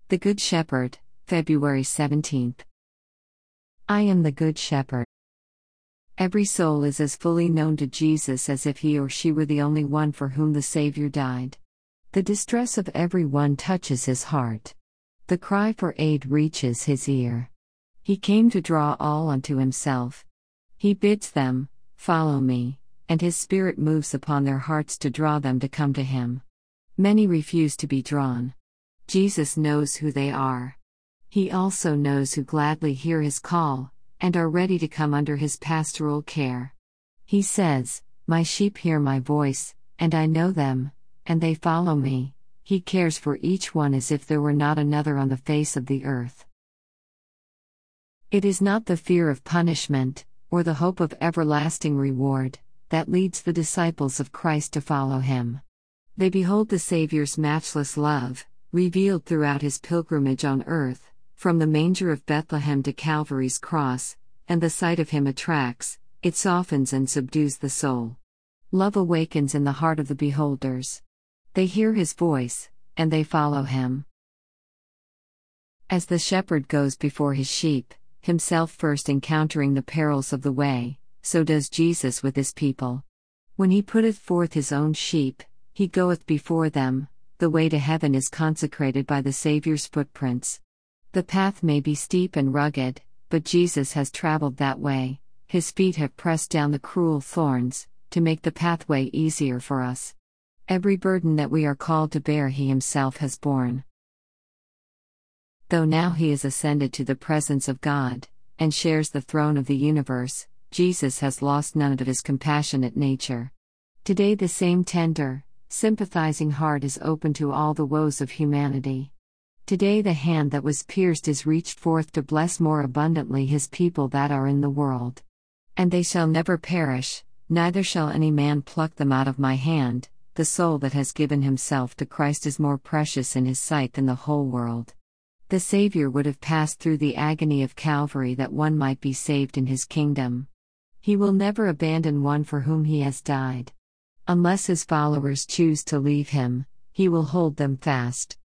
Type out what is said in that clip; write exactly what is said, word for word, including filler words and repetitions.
The Good Shepherd, February seventeenth. I am the Good Shepherd. Every soul is as fully known to Jesus as if he or she were the only one for whom the Savior died. The distress of every one touches his heart. The cry for aid reaches his ear. He came to draw all unto himself. He bids them, "Follow me," and his Spirit moves upon their hearts to draw them to come to him. Many refuse to be drawn. Jesus knows who they are. He also knows who gladly hear his call, and are ready to come under his pastoral care. He says, "My sheep hear my voice, and I know them, and they follow me." He cares for each one as if there were not another on the face of the earth. It is not the fear of punishment, or the hope of everlasting reward, that leads the disciples of Christ to follow him. They behold the Savior's matchless love, revealed throughout his pilgrimage on earth, from the manger of Bethlehem to Calvary's cross, and the sight of him attracts, it softens and subdues the soul. Love awakens in the heart of the beholders. They hear his voice, and they follow him. As the shepherd goes before his sheep, himself first encountering the perils of the way, so does Jesus with his people. When he putteth forth his own sheep, he goeth before them. The way to heaven is consecrated by the Savior's footprints. The path may be steep and rugged, but Jesus has traveled that way. His feet have pressed down the cruel thorns, to make the pathway easier for us. Every burden that we are called to bear he himself has borne. Though now he is ascended to the presence of God, and shares the throne of the universe, Jesus has lost none of his compassionate nature. Today the same tender, sympathizing heart is open to all the woes of humanity. Today the hand that was pierced is reached forth to bless more abundantly his people that are in the world. And they shall never perish, neither shall any man pluck them out of my hand. The soul that has given himself to Christ is more precious in his sight than the whole world. The Savior would have passed through the agony of Calvary that one might be saved in his kingdom. He will never abandon one for whom he has died. Unless his followers choose to leave him, he will hold them fast.